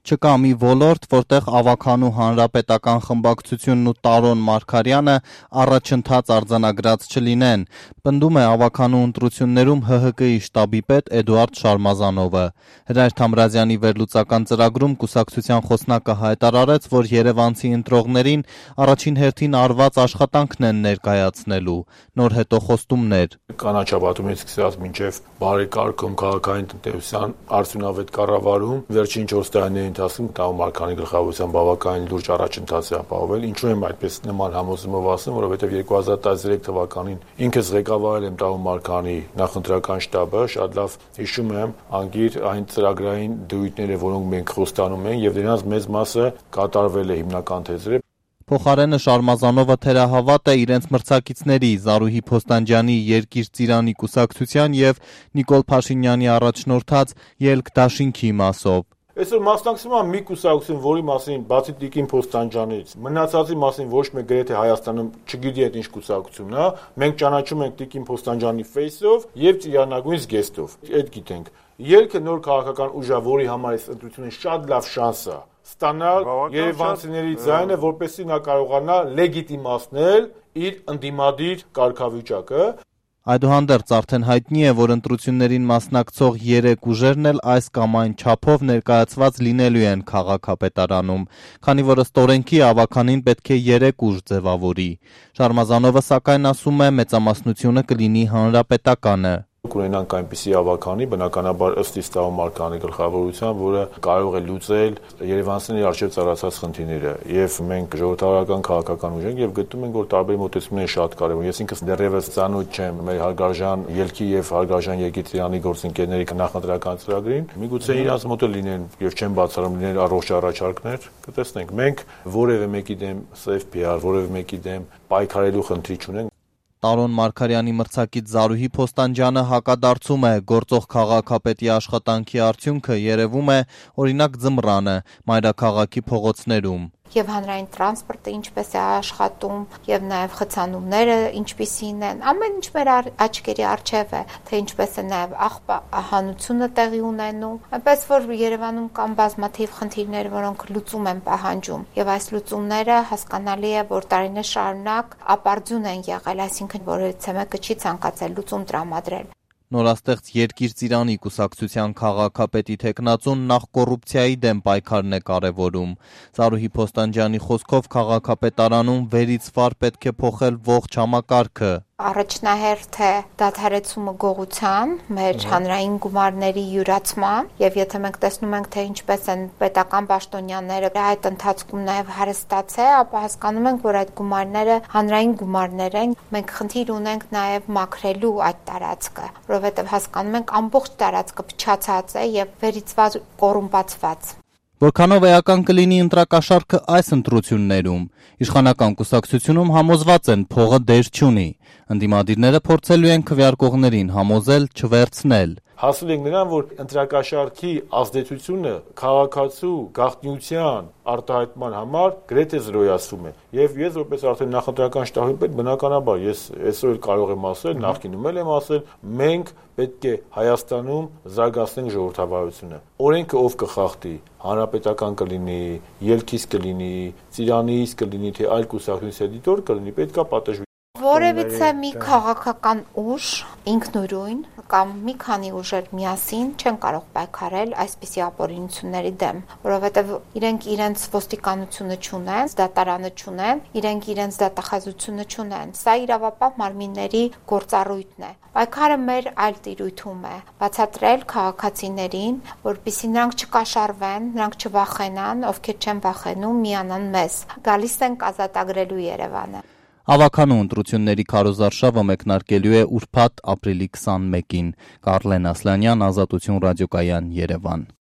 Չկա մի ոլորտ, որտեղ Ավագանու հանրապետական խմբակցությունն ու Տարոն Մարգարյանը առաջընթաց արձանագրած չլինեն, պնդում է Ավագանու ընտրություններում ՀՀԿ-ի շտաբի պետ Էդուարդ Շարմազանովը։ Հրայր Թամրազյանի վերլուծական ծրագրում կուսակցության խոսնակը հայտարարեց, որ երևանցի ընտրողներին առաջին հերթին արված աշխատանքն են ներկայացնելու, նոր հետոխոստումներ։ Կանաչապատումից սկսած մինչև բարեկարգում քաղաքային տնտեսության արդյունավետ կառավարում վերջին 4 տարիների ընթացքում Տարոն Մարգարյանի գլխավորությամբ բավականին լուրջ առաջընթաց է ապահովել։ Ինչու եմ այդպես նման համոզումով ասում, որովհետև 2013 թվականին ինքս ղեկավարել եմ Տարոն Մարգարյանի նախընտրական շտաբը, շատ լավ հիշում եմ անգիր այն ծրագրային դրույթները, որոնք մենք խոստանում ենք, եւ դրանց մեծ մասը կատարվել է հիմնական թեզերը։ Փոխարենը Շարմազանովը թերահավատ է իրենց մրցակիցների Զարուհի Փոստանջյանի Երկիր Ծիրանի կուսակցության եւ Նիկոլ Փաշինյանի առաջնորդած Ելք դաշինքի մասով։ Այսօր մասնակցում եմ մի կուսակցություն, որի մասին բացի Տիկին Փոստանջյանից, մնացածի մասին ոչ մեկ գրեթե Հայաստանում չգիտի այդ ինչ կուսակցությունն է։ Մենք ճանաչում ենք Տիկին Փոստանջյանի ֆեյսով եւ Ծիրանագույն զգեստով։ Այդ գիտենք։ Ելքը նոր քաղաքական ուժ է, որի համար այս ընտրությունը շատ լավ շանս է ստանալ երևանցիների ձայնը, որպեսզի նա կարողանա լեգիտիմացնել իր ընդդիմադիր կարգավիճակը։ Այդուհանդերձ արդեն հայտնի է, որ ընտրություններին մասնակցող 3 ուժերն էլ այս կամ այն չափով ներկայացված լինելու են քաղաքապետարանում, քանի որ ըստ օրենքի Ավագանին պետք է 3 ուժ ձևավորի։ Շարմազանովը սակայն ասում է, մեծամասնությունը կլինի հանրապետականը։ Կունենանք այնպիսի Ավագանի, բնականաբար ըստ Տարոն Մարգարյանի գլխավորության, որը կարող է լուծել երևանցիների առջև ծառացած խնդիրները։ Եվ մենք ժողովրդավարական քաղաքական ուժ ենք եւ գտնում ենք, որ տարբեր մոտեցումները շատ կարեւոր։ Ես ինքս դեռևս ծանոթ չեմ մեր հարգարժան Ելքի եւ հարգարժան Երկիր Ծիրանի գործընկերների նախընտրական ծրագրին։ Միգուցե իրանց մոտ լինեն եւ չեն բացառում լինեն առողջ առաջարկներ, կտեսնենք։ Մենք որևէ մեկի դեմ safe PR, որևէ մեկի դեմ պայքարելու խնդրի չունենք։ Տարոն Մարգարյանի մրցակից Զարուհի Փոստանջյանը հակադարձում է, գործող քաղաքապետի աշխատանքի արդյունքը երևում է օրինակ ձմռանը մայրաքաղաքի փողոցներում։ Եվ հանրային տրանսպորտը ինչպես է աշխատում, եւ նաեւ խցանումները ինչպիսին են, ամեն ինչ մեր աչքերի առջև է, թե ինչպես է նաեւ աղբահանությունը տեղի ունենում, այնպես որ Երևանում կան բազմաթիվ խնդիրներ, որոնք լուծում են պահանջում, եւ այս լուծումները հասկանալի է, որ տարիներ շարունակ ապարդյուն են եղել, այսինքն որևիցե մեկը չի ցանկացել լուծում տրամադրել։ Նորաստեղծ Երկիր Ծիրանի կուսակցության քաղաքապետի թեկնածուն նախ կոռուպցիայի դեմ պայքարն է կարևորում։ Զարուհի Փոստանջյանի խոսքով քաղաքապետարանում վերից վար պետք է փոխել ողջ համակարգը։ Առաջնահերթ է դադարեցումը գողության, մեր հանրային գումարների յուրացման, եւ եթե մենք տեսնում ենք, թե ինչպես են պետական պաշտոնյաները այդ ընթացքում նաեւ հարստացել, ապա հասկանում ենք, որ այդ գումարները հանրային գումարներ են։ Մենք խնդիր ունենք նաեւ մաքրելու այդ տարածքը, որովհետեւ հասկանում ենք ամբողջ տարածքը փչացած է եւ վերից վար կոռումպացված։ Որքանով էական կլինի ընտրակաշառքը այս ընտրություններում, իշխանական կուսակցությունում համոզված են փողը դեր չունի։ Ընդդիմադիրները փորձելու են քվեարկողներին համոզել չվերցնել։ Հասել ենք նրան, որ ընտրակաշառքի ազդեցությունը քաղաքացու գաղտնիության արտահայտման համար գրեթե զրոյացվում է։ Եվ ես որպես արդեն նախընտրական շտաբի պետ, բնականաբար ես այսօր էլ կարող եմ ասել, նախկինում էլ եմ ասել, մենք պետք է Հայաստանում զարգացնենք ժողովրդավարությունը։ Օրենքը ով կխախտի, հանրապետական կլինի, Ելքից կլինի, Ծիրանից կլինի, թե այլ կուսակցությունից դիտոր կլինի, պետքա պատժվի։ Որևիցե մի քաղաքական ուժ ինքնուրույն կամ մի քանի ուժեր միասին չեն կարող պայքարել այսպիսի ապօրինությունների դեմ, որովհետև իրենք իրենց ոստիկանությունը չունեն, դատարանը չունեն, իրենք իրենց դատախազությունը չունեն։ Սա իրավապահ մարմինների գործառույթն է։ Պայքարը մեր այլ տիրույթում է, բացատրել քաղաքացիներին, որպեսզի նրանք չկաշառվեն, նրանք չվախենան, ովքեր չեն վախենում, միանան մեզ։ Գալիս ենք ազատագրելու Երևանը։ Ավագանու ընտրությունների քարոզարշավը մեկնարկելու է ուրբաթ ապրիլի 21-ին։ Կարլեն Ասլանյան, Ազատություն ռադիոկայան, Երևան։